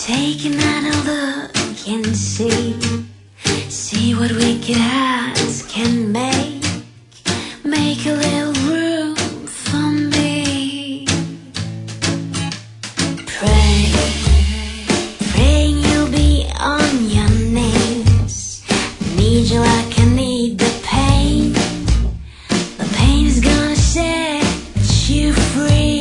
Take another look and see what wicked hearts can make. Make a little room for me. Pray, praying you'll be on your knees. Need you like I need the pain. The pain is gonna set you free.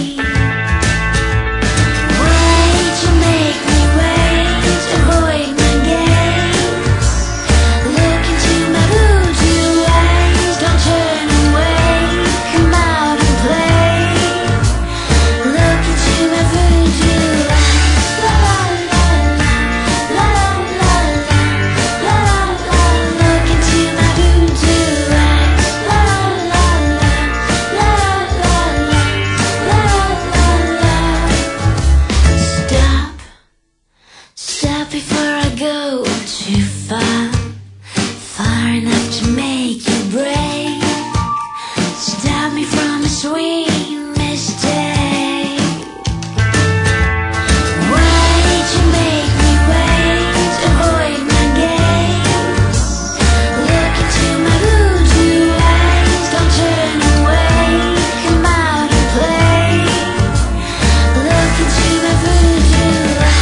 Before I go too far, far enough to make you break. Stop me from a sweet mistake. Why did you make me wait? Avoid my gaze. Look into my voodoo eyes. Don't turn away. Come out and play. Look into my voodoo eyes.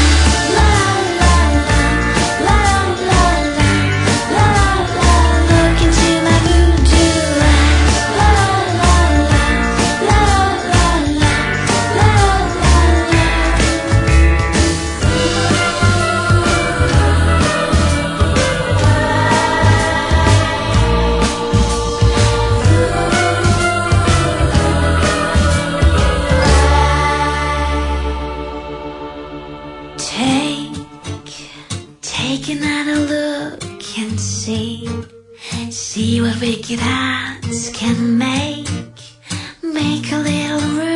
Take another look and see what wicked hearts can make. Make a little room.